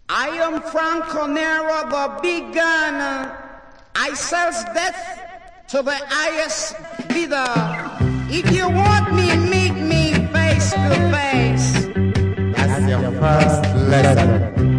I am Franco Nero, the big gun. I sells death to the highest bidder. If you want me, meet me face to face. That's your first lesson.